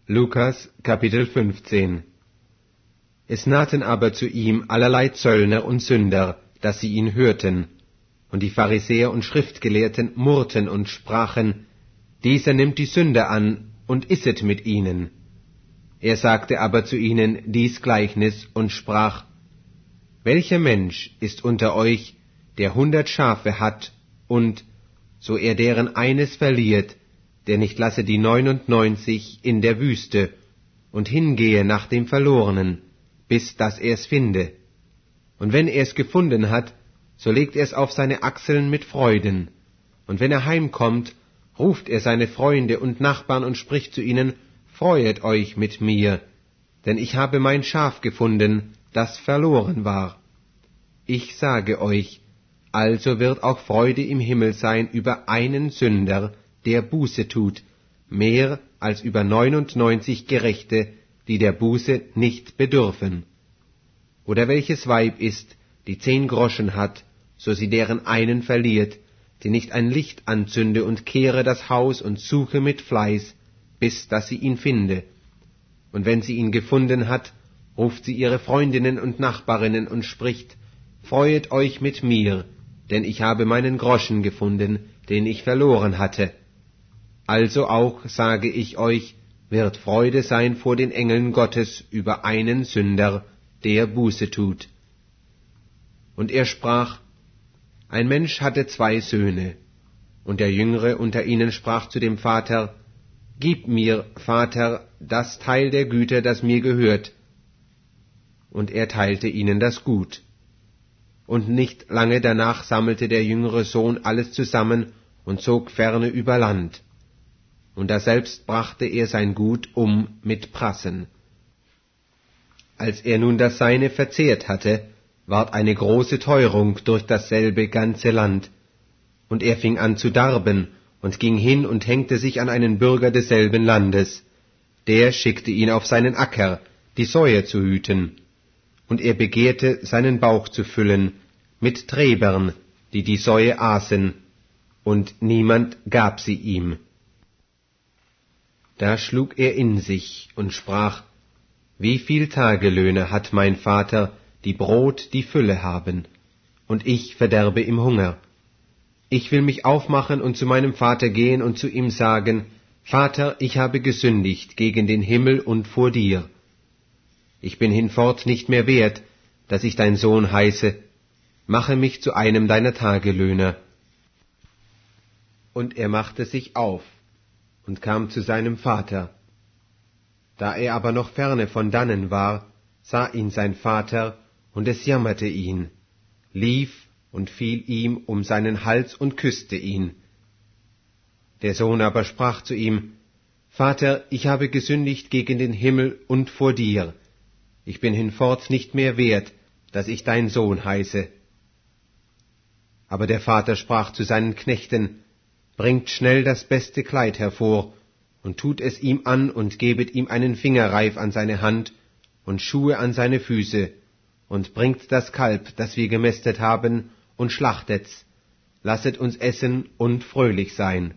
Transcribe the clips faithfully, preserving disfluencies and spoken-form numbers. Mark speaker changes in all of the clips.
Speaker 1: Lukas, Kapitel fünfzehn. Es nahten aber zu ihm allerlei Zöllner und Sünder, dass sie ihn hörten. Und die Pharisäer und Schriftgelehrten murrten und sprachen, dieser nimmt die Sünder an und isset mit ihnen. Er sagte aber zu ihnen dies Gleichnis und sprach, welcher Mensch ist unter euch, der hundert Schafe hat, und, so er deren eines verliert, der nicht lasse die neunundneunzig in der Wüste und hingehe nach dem Verlorenen, bis dass er's finde. Und wenn er's gefunden hat, so legt er's auf seine Achseln mit Freuden. Und wenn er heimkommt, ruft er seine Freunde und Nachbarn und spricht zu ihnen, freuet euch mit mir, denn ich habe mein Schaf gefunden, das verloren war. Ich sage euch, also wird auch Freude im Himmel sein über einen Sünder, der Buße tut, mehr als über neunundneunzig Gerechte, die der Buße nicht bedürfen. Oder welches Weib ist, die zehn Groschen hat, so sie deren einen verliert, die nicht ein Licht anzünde und kehre das Haus und suche mit Fleiß, bis dass sie ihn finde. Und wenn sie ihn gefunden hat, ruft sie ihre Freundinnen und Nachbarinnen und spricht, freuet euch mit mir, denn ich habe meinen Groschen gefunden, den ich verloren hatte. Also auch, sage ich euch, wird Freude sein vor den Engeln Gottes über einen Sünder, der Buße tut. Und er sprach, ein Mensch hatte zwei Söhne, und der Jüngere unter ihnen sprach zu dem Vater, Gib mir, Vater, das Teil der Güter, das mir gehört. Und er teilte ihnen das Gut. Und nicht lange danach sammelte der jüngere Sohn alles zusammen und zog ferne über Land. Und daselbst brachte er sein Gut um mit Prassen. Als er nun das Seine verzehrt hatte, ward eine große Teuerung durch dasselbe ganze Land. Und er fing an zu darben und ging hin und hängte sich an einen Bürger desselben Landes. Der schickte ihn auf seinen Acker, die Säue zu hüten. Und er begehrte, seinen Bauch zu füllen mit Träbern, die die Säue aßen, und niemand gab sie ihm. Da schlug er in sich und sprach, wie viel Tagelöhne hat mein Vater, die Brot die Fülle haben, und ich verderbe im Hunger. Ich will mich aufmachen und zu meinem Vater gehen und zu ihm sagen, Vater, ich habe gesündigt gegen den Himmel und vor dir. Ich bin hinfort nicht mehr wert, dass ich dein Sohn heiße, mache mich zu einem deiner Tagelöhner. Und er machte sich auf und kam zu seinem Vater. Da er aber noch ferne von dannen war, sah ihn sein Vater, und es jammerte ihn, lief und fiel ihm um seinen Hals und küsste ihn. Der Sohn aber sprach zu ihm, Vater, ich habe gesündigt gegen den Himmel und vor dir. Ich bin hinfort nicht mehr wert, dass ich dein Sohn heiße. Aber der Vater sprach zu seinen Knechten, bringt schnell das beste Kleid hervor, und tut es ihm an und gebet ihm einen Fingerreif an seine Hand und Schuhe an seine Füße, und bringt das Kalb, das wir gemästet haben, und schlachtet's, lasset uns essen und fröhlich sein.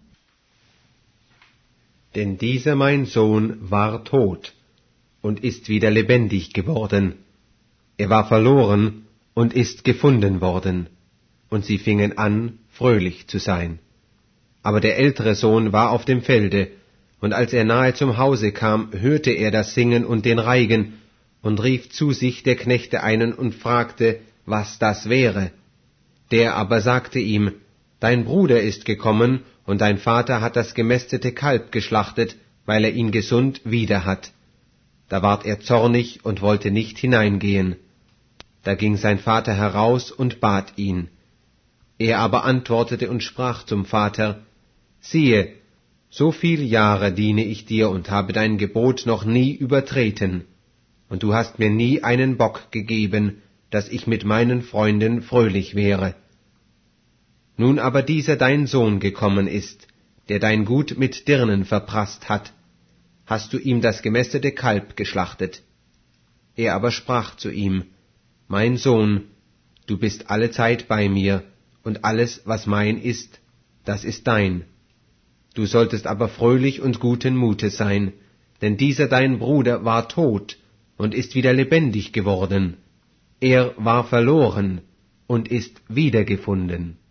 Speaker 1: Denn dieser mein Sohn war tot und ist wieder lebendig geworden. Er war verloren und ist gefunden worden. Und sie fingen an, fröhlich zu sein. Aber der ältere Sohn war auf dem Felde, und als er nahe zum Hause kam, hörte er das Singen und den Reigen, und rief zu sich der Knechte einen und fragte, was das wäre. Der aber sagte ihm, dein Bruder ist gekommen, und dein Vater hat das gemästete Kalb geschlachtet, weil er ihn gesund wieder hat. Da ward er zornig und wollte nicht hineingehen. Da ging sein Vater heraus und bat ihn. Er aber antwortete und sprach zum Vater, siehe, so viel Jahre diene ich dir und habe dein Gebot noch nie übertreten, und du hast mir nie einen Bock gegeben, dass ich mit meinen Freunden fröhlich wäre. Nun aber dieser dein Sohn gekommen ist, der dein Gut mit Dirnen verprasst hat, hast du ihm das gemästete Kalb geschlachtet. Er aber sprach zu ihm, mein Sohn, du bist allezeit bei mir, und alles, was mein ist, das ist dein. Du solltest aber fröhlich und guten Mutes sein, denn dieser dein Bruder war tot und ist wieder lebendig geworden. Er war verloren und ist wiedergefunden.